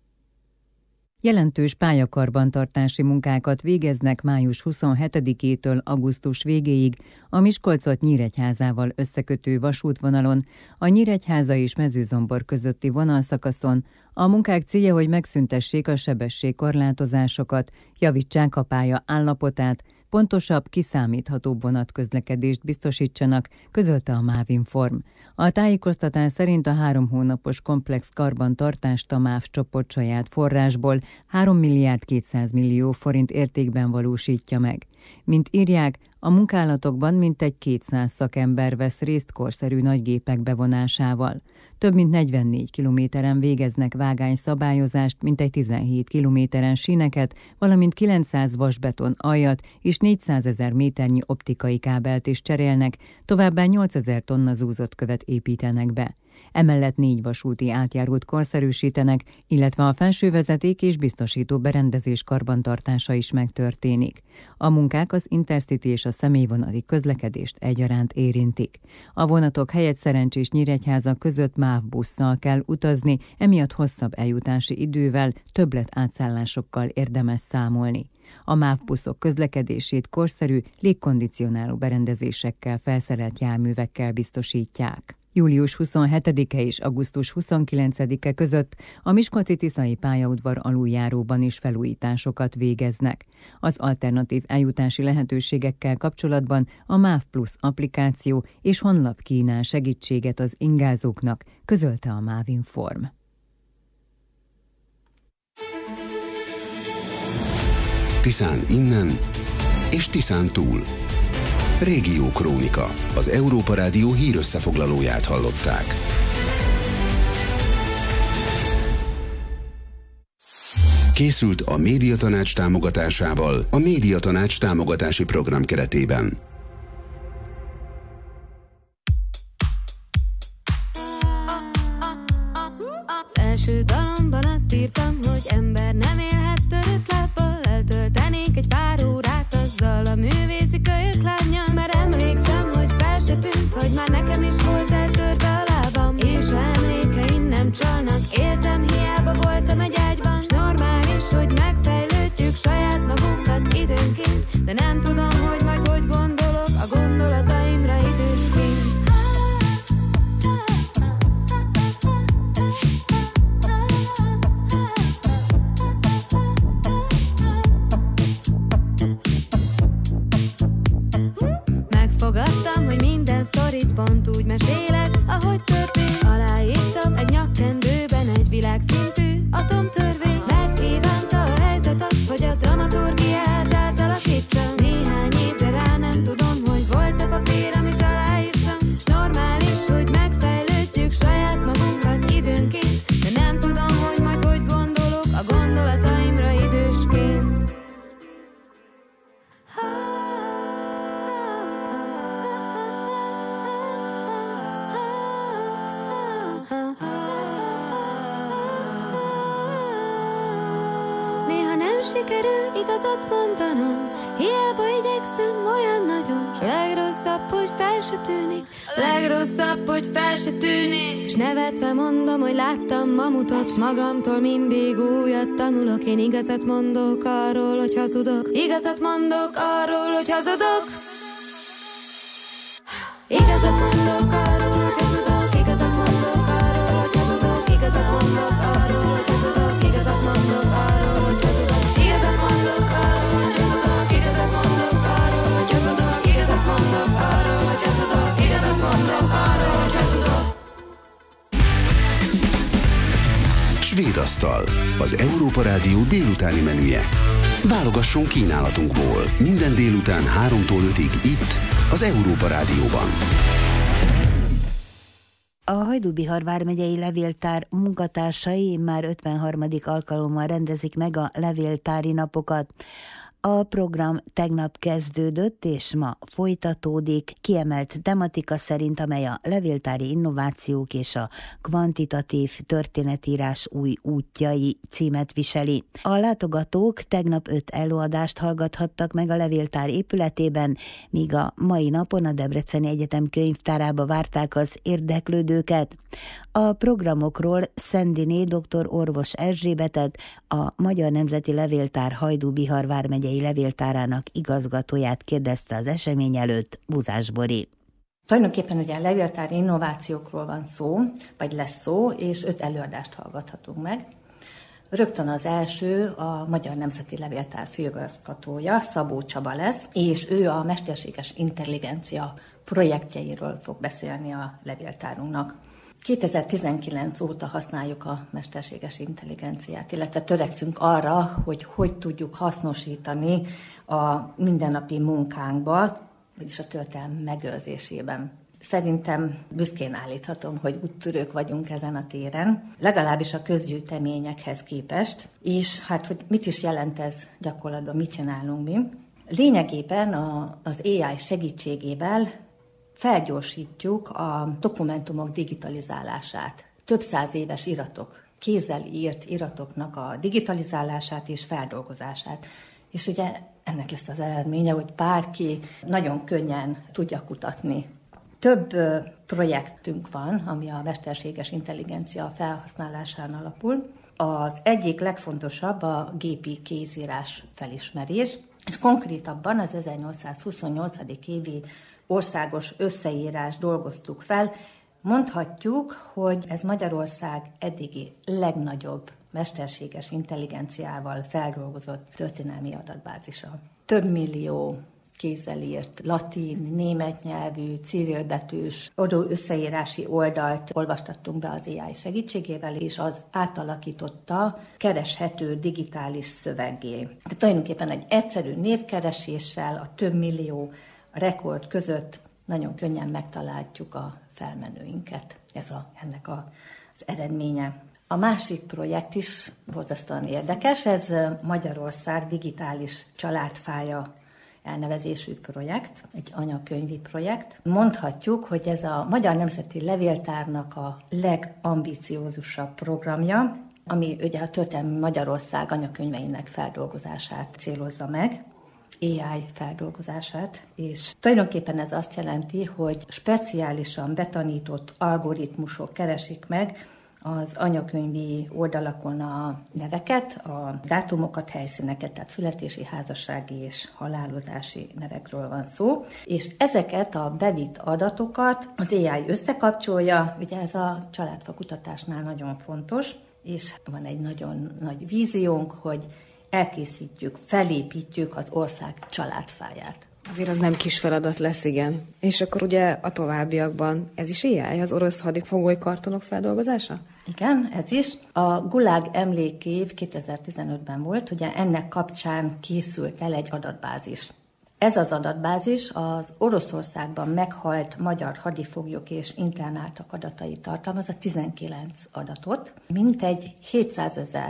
Jelentős pályakarbantartási munkákat végeznek május 27-től augusztus végéig a Miskolcot Nyíregyházával összekötő vasútvonalon, a Nyíregyháza és Mezőzombor közötti vonalszakaszon. A munkák célja, hogy megszüntessék a sebességkorlátozásokat, javítsák a pálya állapotát, pontosabb, kiszámíthatóbb vonatközlekedést biztosítsanak, közölte a Mávinform. A tájékoztatás szerint a 3 hónapos komplex karbantartást a MÁV csoport saját forrásból 3.200 millió forint értékben valósítja meg. Mint írják, a munkálatokban mintegy 200 szakember vesz részt korszerű nagygépek bevonásával. Több mint 44 kilométeren végeznek vágányszabályozást, mintegy 17 kilométeren síneket, valamint 900 vasbeton aljat és 400 000 méternyi optikai kábelt is cserélnek, továbbá 8000 tonna zúzott követ építenek be. Emellett 4 vasúti átjárót korszerűsítenek, illetve a felsővezeték és biztosító berendezés karbantartása is megtörténik. A munkák az Intercity és a személyvonati közlekedést egyaránt érintik. A vonatok helyett Szerencsés Nyíregyháza között MÁV busszal kell utazni, emiatt hosszabb eljutási idővel, többlet átszállásokkal érdemes számolni. A MÁV buszok közlekedését korszerű, légkondicionáló berendezésekkel felszerelt járművekkel biztosítják. Július 27-e és augusztus 29-e között a Miskolci-Tiszai pályaudvar aluljáróban is felújításokat végeznek. Az alternatív eljutási lehetőségekkel kapcsolatban a MÁV Plus applikáció és honlap kínál segítséget az ingázóknak, közölte a MÁV Inform. Tiszán innen és Tiszán túl. Régiókrónika, az Európa Rádió hírösszefoglalóját hallották. Készült a Médiatanács támogatásával a Médiatanács támogatási program keretében. Az első dalomban azt írtam, hogy ember nem élhet törött lábbal, eltöltenék egy pár órát azzal a művészi kölyök lánnyal, mert emlékszem, hogy fel se tűnt, hogy már nekem is volt eltörve a lábam, és ha emlékeim nem csalnak, éltem, hiába voltam egy ágyban, s normális, hogy megfejlődjük saját magunkat időnként, de nem tudom, hogy majd hogy gondolok a gondolataimra idősként. Fogadtam, hogy minden sztorit pont úgy mesélek, ahogy történt. Aláírtam egy nyakkendőben egy világszintű atomtörvény. Megkívánta a helyzet azt, hogy a dramaturgiát átalakítsam. Néhány évre rá nem tudom, hogy volt a papír, amit aláírtam. S normális, hogy megfejlődjük saját magunkat időnként, de nem tudom, hogy majd hogy gondolok a gondolataimra idősként. Sikerül igazat mondanom, hiába igyekszem olyan nagyon, s a legrosszabb, hogy fel se tűnik, legrosszabb, hogy fel se tűnik, s nevetve mondom, hogy láttam mamutot, magamtól mindig újat tanulok, én igazat mondok arról, hogy hazudok, igazat mondok arról, hogy hazudok, igazat mondok arról, hogy hazudok, igazat mondok arról, hogy hazudok, igazat mondok arról, hogy hazudok, igazat mondok arról, hogy hazudok. Svédasztal, az Európa Rádió délutáni menüje. Válogasson kínálatunkból minden délután 3-tól 5-ig itt, az Európa Rádióban. A Hajdú-Bihar vármegyei levéltár munkatársai már 53. alkalommal rendezik meg a levéltári napokat. A program tegnap kezdődött, és ma folytatódik, kiemelt tematika szerint, amely a levéltári innovációk és a kvantitatív történetírás új útjai címet viseli. A látogatók tegnap 5 előadást hallgathattak meg a levéltár épületében, míg a mai napon a Debreceni Egyetem könyvtárába várták az érdeklődőket. A programokról Szendiné dr. Orvos Erzsébetet, a Magyar Nemzeti Levéltár Hajdú-Bihar vármegyei levéltárának igazgatóját kérdezte az esemény előtt Buzás Bori. Tulajdonképpen ugye a levéltári innovációkról van szó, vagy lesz szó, és 5 előadást hallgathatunk meg. Rögtön az első a Magyar Nemzeti Levéltár főigazgatója, Szabó Csaba lesz, és ő a mesterséges intelligencia projektjeiről fog beszélni a levéltárunknak. 2019 óta használjuk a mesterséges intelligenciát, illetve törekszünk arra, hogy tudjuk hasznosítani a mindennapi munkánkba, vagyis a történelem megőrzésében. Szerintem büszkén állíthatom, hogy úttörők vagyunk ezen a téren, legalábbis a közgyűjteményekhez képest, és hát, hogy mit is jelent ez gyakorlatban, mit csinálunk mi. Lényegében az AI segítségével felgyorsítjuk a dokumentumok digitalizálását. Több 100 éves iratok, kézzel írt iratoknak a digitalizálását és feldolgozását. És ugye ennek lesz az eredménye, hogy bárki nagyon könnyen tudja kutatni. Több projektünk van, ami a mesterséges intelligencia felhasználásán alapul. Az egyik legfontosabb a gépi kézírás felismerés, és konkrétabban az 1828. évi országos összeírás dolgoztuk fel, Mondhatjuk, hogy ez Magyarország eddigi legnagyobb mesterséges intelligenciával feldolgozott történelmi adatbázisa. Több millió kézzel írt latin, német nyelvű, cirilbetűs, összeírási oldalt olvastattunk be az AI segítségével, és az átalakította kereshető digitális szöveggé. Tehát tulajdonképpen egy egyszerű névkereséssel a több millió rekord között nagyon könnyen megtaláljuk a felmenőinket. Ez ennek az eredménye. A másik projekt is borzasztóan érdekes, ez Magyarország digitális családfája elnevezésű projekt, egy anyakönyvi projekt. Mondhatjuk, hogy ez a Magyar Nemzeti Levéltárnak a legambiciózusabb programja, ami ugye a történelmi Magyarország anyakönyveinek feldolgozását célozza meg, AI feldolgozását, és tulajdonképpen ez azt jelenti, hogy speciálisan betanított algoritmusok keresik meg az anyakönyvi oldalakon a neveket, a dátumokat, helyszíneket, tehát születési, házassági és halálozási nevekről van szó, és ezeket a bevitt adatokat az AI összekapcsolja, ugye ez a családfa kutatásnál nagyon fontos, és van egy nagyon nagy víziónk, hogy elkészítjük, felépítjük az ország családfáját. Azért az nem kis feladat lesz, igen. És akkor ugye a továbbiakban ez is AI, az orosz hadifogoly kartonok feldolgozása? Igen, ez is. A Gulag emlékév 2015-ben volt, ugye ennek kapcsán készült el egy adatbázis. Ez az adatbázis az Oroszországban meghalt magyar hadifoglyok és internáltak adatait tartalmazza, 19 adatot. Mintegy 700 000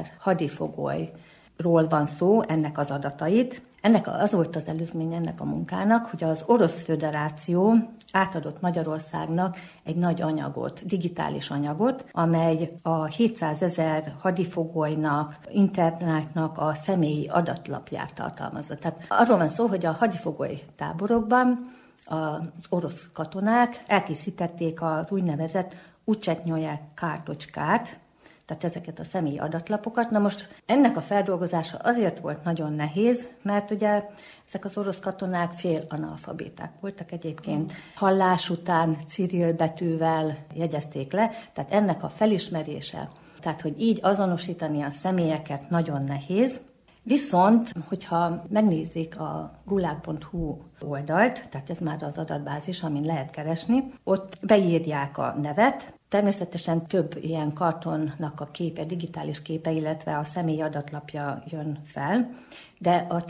hadifogolyról van szó, ennek az adatait. Az volt az előzmény ennek a munkának, hogy az Orosz Föderáció átadott Magyarországnak egy nagy anyagot, digitális anyagot, amely a 700 000 hadifogolynak, internáltnak a személyi adatlapját tartalmazza. Tehát arról van szó, hogy a hadifogoly táborokban az orosz katonák elkészítették az úgynevezett Uchetnyoje kártocskát, tehát ezeket a személyi adatlapokat. Na most ennek a feldolgozása azért volt nagyon nehéz, mert ugye ezek az orosz katonák félanalfabéták voltak egyébként. Hallás után ciril betűvel jegyezték le, tehát ennek a felismerése, tehát hogy így azonosítani a személyeket nagyon nehéz. Viszont, hogyha megnézik a gulag.hu oldalt, tehát ez már az adatbázis, amin lehet keresni, ott beírják a nevet. Természetesen több ilyen kartonnak a képe, digitális képe, illetve a személyi adatlapja jön fel, de a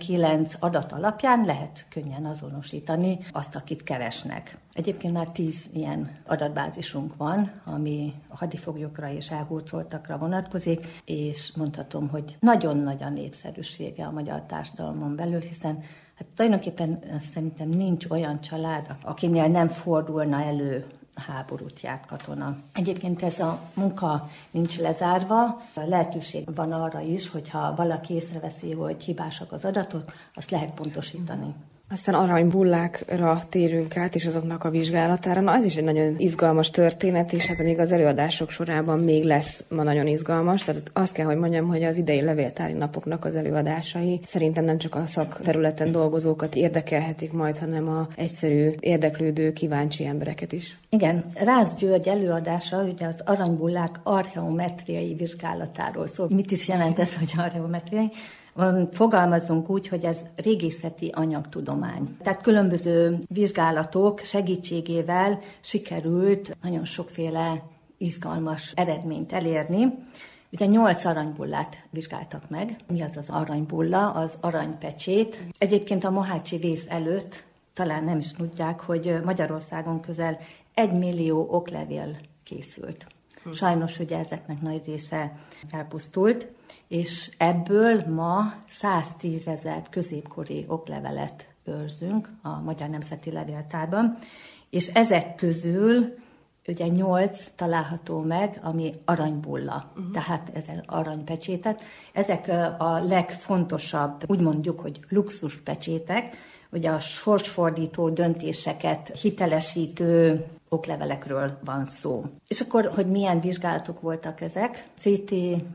19 adat alapján lehet könnyen azonosítani azt, akit keresnek. Egyébként már 10 ilyen adatbázisunk van, ami a hadifoglyokra és elhurcoltakra vonatkozik, és mondhatom, hogy nagyon nagy a népszerűsége a magyar társadalmon belül, hiszen hát tulajdonképpen szerintem nincs olyan család, akinél nem fordulna elő háborút járt katona. Egyébként ez a munka nincs lezárva, lehetőség van arra is, hogyha valaki észreveszi, hogy hibásak az adatok, azt lehet pontosítani. Aztán aranybullákra térünk át, és azoknak a vizsgálatára. Na, ez is egy nagyon izgalmas történet, és hát még az előadások sorában még lesz ma nagyon izgalmas. Tehát azt kell, hogy mondjam, hogy az idei levéltári napoknak az előadásai szerintem nem csak a szakterületen dolgozókat érdekelhetik majd, hanem a egyszerű, érdeklődő, kíváncsi embereket is. Igen, Rász György előadása ugye az aranybullák archeometriai vizsgálatáról szól. Mit is jelent ez, hogy archeometriai? Fogalmazunk úgy, hogy ez régészeti anyagtudomány. Tehát különböző vizsgálatok segítségével sikerült nagyon sokféle izgalmas eredményt elérni. Ugye 8 aranybullát vizsgáltak meg. Mi az az aranybulla? Az aranypecsét. Egyébként a mohácsi vész előtt talán nem is tudják, hogy Magyarországon közel 1 millió oklevél készült. Sajnos ugye ezeknek nagy része elpusztult, és ebből ma 110 000 középkori oklevelet őrzünk a Magyar Nemzeti Levéltárban, és ezek közül ugye 8 található meg, ami aranybulla, tehát ez aranypecsétek. Ezek a legfontosabb, úgy mondjuk, hogy luxuspecsétek, ugye a sorsfordító döntéseket hitelesítő oklevelekről van szó. És akkor, hogy milyen vizsgálatok voltak ezek? CT,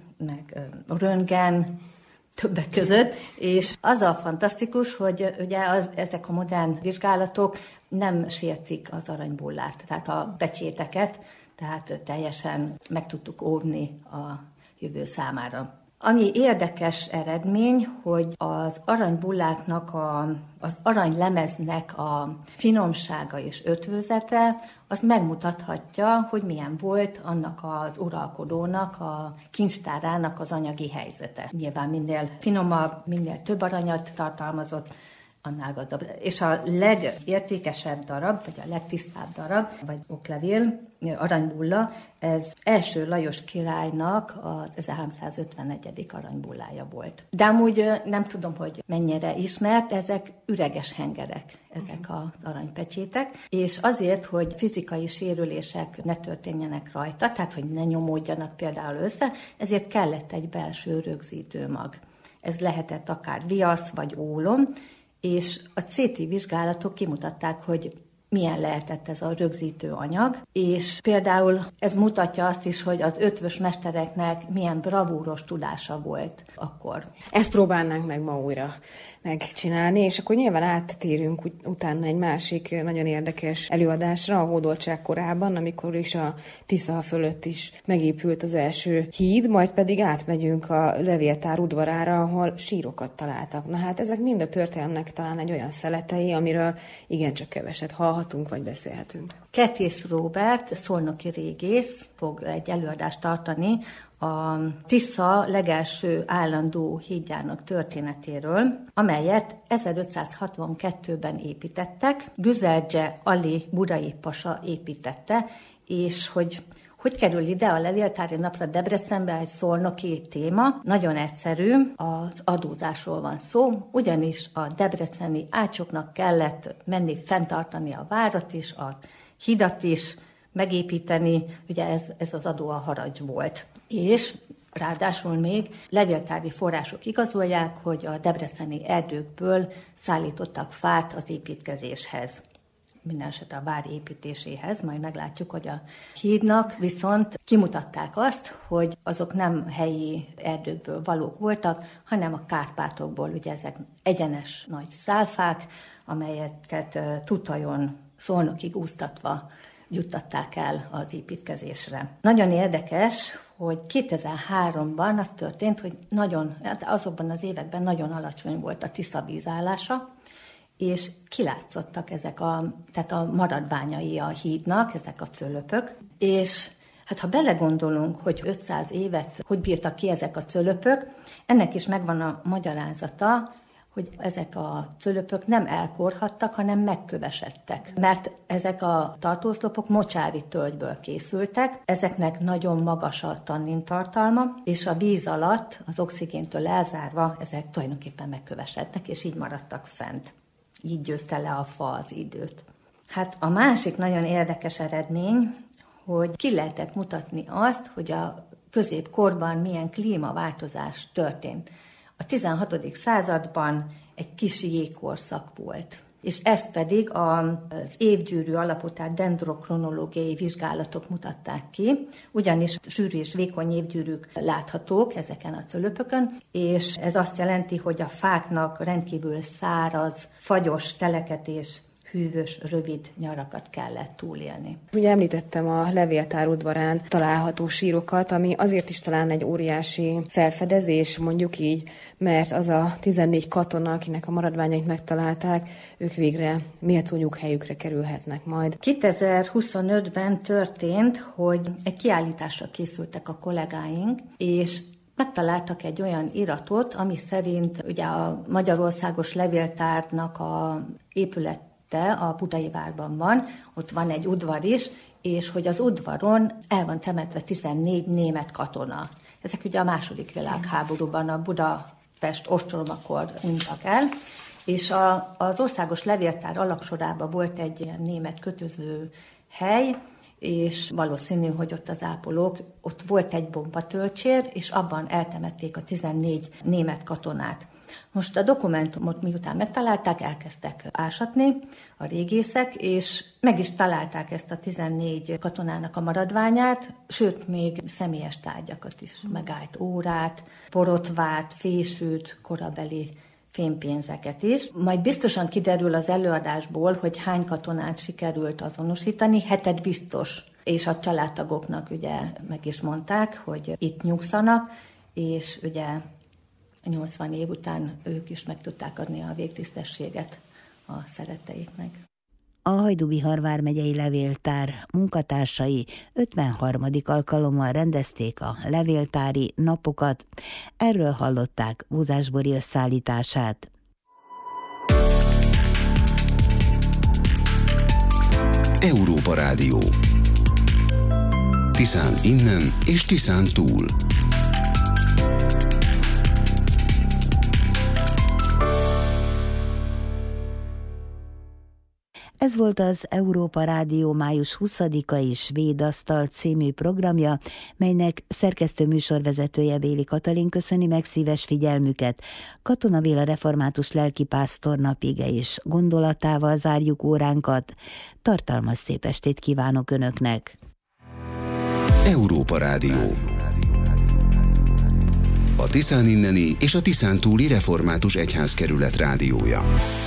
meg röntgen, többek között, és az a fantasztikus, hogy ugye ezek a modern vizsgálatok nem sértik az aranybullát, tehát a pecséteket, tehát teljesen meg tudtuk óvni a jövő számára. Ami érdekes eredmény, hogy az aranybulláknak, az aranylemeznek a finomsága és ötvözete, az megmutathatja, hogy milyen volt annak az uralkodónak, a kincstárának az anyagi helyzete. Nyilván minél finomabb, minél több aranyat tartalmazott, annál gazdagabb. És a legértékesebb darab, vagy a legtisztább darab, vagy oklevél, aranybulla, ez első Lajos királynak az 1351. aranybullája volt. De amúgy nem tudom, hogy mennyire ismert, ezek üreges hengerek, ezek az aranypecsétek, és azért, hogy fizikai sérülések ne történjenek rajta, tehát hogy ne nyomódjanak például össze, ezért kellett egy belső rögzítőmag. Ez lehetett akár viasz vagy ólom, és a CT vizsgálatok kimutatták, hogy milyen lehetett ez a rögzítő anyag, és például ez mutatja azt is, hogy az ötvös mestereknek milyen bravúros tudása volt akkor. Ezt próbálnánk meg ma újra megcsinálni, és akkor nyilván áttérünk utána egy másik nagyon érdekes előadásra, a hódoltság korában, amikor is a Tisza fölött is megépült az első híd, majd pedig átmegyünk a levéltár udvarára, ahol sírokat találtak. Na hát ezek mind a történelemnek talán egy olyan szeletei, amiről igencsak keveset hallhatunk, vagy beszélhetünk. Kertész Róbert, szolnoki régész fog egy előadást tartani a Tisza legelső állandó hídjának történetéről, amelyet 1562-ben építettek. Güzeldzse Ali budai pasa építette, és hogy kerül ide a levéltári napra Debrecenbe egy szolnoki téma? Nagyon egyszerű, az adózásról van szó, ugyanis a debreceni ácsoknak kellett menni fenntartani a várat is, a hidat is, megépíteni, ugye ez az adó a haracs volt. És ráadásul még levéltári források igazolják, hogy a debreceni erdőkből szállítottak fát az építkezéshez. Mindenesetre a vár építéséhez, majd meglátjuk, hogy a hídnak viszont kimutatták azt, hogy azok nem helyi erdőkből valók voltak, hanem a Kárpátokból, ugye ezek egyenes nagy szálfák, amelyeket Tutajon Szolnokig úsztatva juttatták el az építkezésre. Nagyon érdekes, hogy 2003-ban az történt, hogy azokban az években nagyon alacsony volt a Tisza vízállása, és kilátszottak tehát a maradványai a hídnak, ezek a cölöpök, és hát ha belegondolunk, hogy 500 évet hogy bírtak ki ezek a cölöpök, ennek is megvan a magyarázata, hogy ezek a cölöpök nem elkorhattak, hanem megkövesedtek. Mert ezek a tartózlopok mocsári tölgyből készültek, ezeknek nagyon magas a tannin tartalma, és a víz alatt, az oxigéntől elzárva, ezek tulajdonképpen megkövesednek, és így maradtak fent. Így győzte le a fa az időt. Hát a másik nagyon érdekes eredmény, hogy ki lehetett mutatni azt, hogy a középkorban milyen klímaváltozás történt. A 16. században egy kis jégkorszak volt, és ezt pedig az évgyűrű alapú, tehát dendrokronológiai vizsgálatok mutatták ki, ugyanis sűrű és vékony évgyűrűk láthatók ezeken a cölöpökön, és ez azt jelenti, hogy a fáknak rendkívül száraz, fagyos teleket és hűvös, rövid nyarakat kellett túlélni. Ugye említettem a levéltár udvarán található sírokat, ami azért is talán egy óriási felfedezés, mondjuk így, mert az a 14 katona, akinek a maradványait megtalálták, ők végre méltó nyughelyükre kerülhetnek majd. 2025-ben történt, hogy egy kiállításra készültek a kollégáink, és megtaláltak egy olyan iratot, ami szerint ugye a Magyarországos Levéltárnak a épület a Budai várban van, ott van egy udvar is, és hogy az udvaron el van temetve 14 német katona. Ezek ugye a II. Világháborúban a Budapest ostromakor hunytak el, és az Országos Levéltár alapsorában volt egy ilyen német kötöző hely, és valószínű, hogy ott az ápolók, ott volt egy bombatölcsér, és abban eltemették a 14 német katonát. Most a dokumentumot miután megtalálták, elkezdtek ásatni a régészek, és meg is találták ezt a 14 katonának a maradványát, sőt, még személyes tárgyakat is, megállt órát, borotvát, fésűt, korabeli fémpénzeket is. Majd biztosan kiderül az előadásból, hogy hány katonát sikerült azonosítani, 7 biztos. És a családtagoknak ugye meg is mondták, hogy itt nyugszanak, és ugye 80 év után ők is meg tudták adni a végtisztességet a szeretteiknek. A Hajdú-Bihar vármegyei levéltár munkatársai 53. alkalommal rendezték a levéltári napokat. Erről hallották Bózás Bori összeállítását. Európa Rádió. Tiszán innen és Tiszán túl. Ez volt az Európa Rádió május 20-ai Svéd Asztal című programja, melynek szerkesztő műsorvezetője Béli Katalin köszöni meg szíves figyelmüket. Katona Béla református lelkipásztor napige és gondolatával zárjuk óránkat. Tartalmas szép estét kívánok Önöknek! Európa Rádió. A Tiszán inneni és a Tiszán túli református egyházkerület rádiója.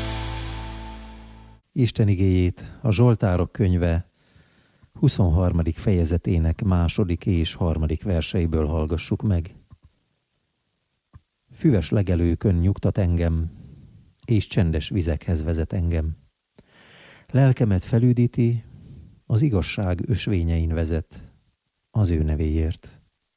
Isten igéjét a Zsoltárok könyve 23. fejezetének 2. és 3. verseiből hallgassuk meg. Füves legelőkön nyugtat engem, és csendes vizekhez vezet engem. Lelkemet felüdíti, az igazság ösvényein vezet, az ő nevéért.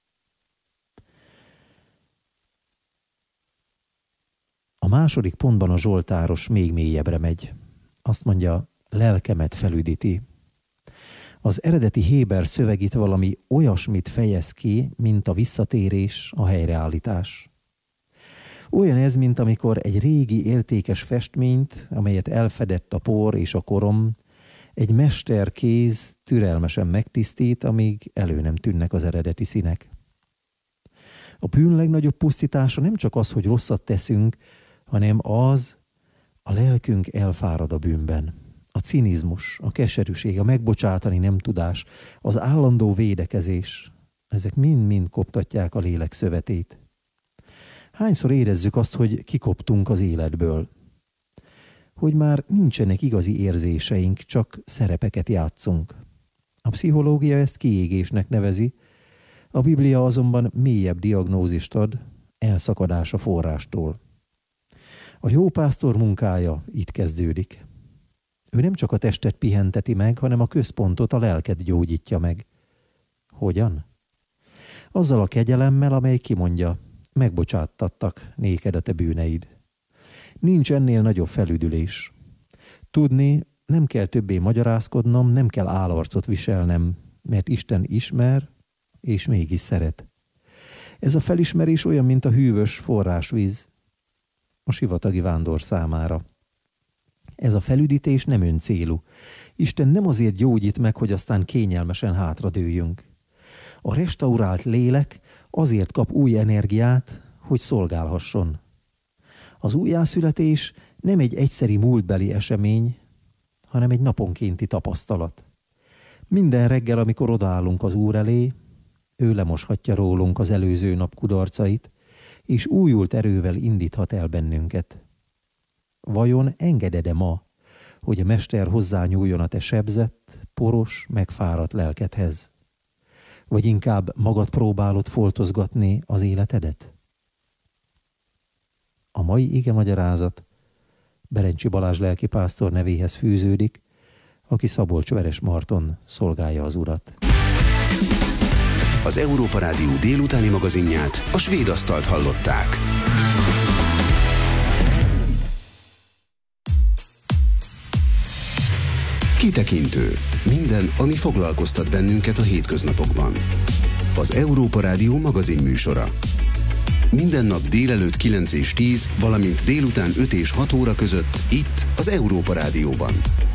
A második pontban a zsoltáros még mélyebbre megy. Azt mondja, lelkemet felüdíti. Az eredeti héber szöveg itt valami olyasmit fejez ki, mint a visszatérés, a helyreállítás. Olyan ez, mint amikor egy régi értékes festményt, amelyet elfedett a por és a korom, egy mesterkéz türelmesen megtisztít, amíg elő nem tűnnek az eredeti színek. A bűn legnagyobb pusztítása nem csak az, hogy rosszat teszünk, hanem az, a lelkünk elfárad a bűnben. A cinizmus, a keserűség, a megbocsátani nem tudás, az állandó védekezés, ezek mind-mind koptatják a lélek szövetét. Hányszor érezzük azt, hogy kikoptunk az életből? Hogy már nincsenek igazi érzéseink, csak szerepeket játszunk. A pszichológia ezt kiégésnek nevezi, a Biblia azonban mélyebb diagnózist ad, elszakadás a forrástól. A jó pásztor munkája itt kezdődik. Ő nem csak a testet pihenteti meg, hanem a központot, a lelket gyógyítja meg. Hogyan? Azzal a kegyelemmel, amely kimondja, megbocsáttattak néked a te bűneid. Nincs ennél nagyobb felüdülés. Tudni, nem kell többé magyarázkodnom, nem kell álarcot viselnem, mert Isten ismer, és mégis szeret. Ez a felismerés olyan, mint a hűvös forrásvíz a sivatagi vándor számára. Ez a felüdítés nem öncélú. Isten nem azért gyógyít meg, hogy aztán kényelmesen hátradőjünk. A restaurált lélek azért kap új energiát, hogy szolgálhasson. Az újjászületés nem egy egyszeri múltbeli esemény, hanem egy naponkénti tapasztalat. Minden reggel, amikor odaállunk az Úr elé, ő lemoshatja rólunk az előző nap kudarcait, és újult erővel indíthat el bennünket. Vajon engeded-e ma, hogy a Mester hozzányúljon a te sebzett, poros, megfáradt lelkedhez? Vagy inkább magad próbálod foltozgatni az életedet? A mai igemagyarázat Berencsi Balázs lelkipásztor nevéhez fűződik, aki Szabolcs-Veres Marton szolgálja az Urat. Az Európa Rádió délutáni magazinját, a Svéd Asztalt hallották. Kitekintő. Minden, ami foglalkoztat bennünket a hétköznapokban. Az Európa Rádió magazin műsora. Minden nap délelőtt 9 és 10, valamint délután 5 és 6 óra között itt az Európa Rádióban.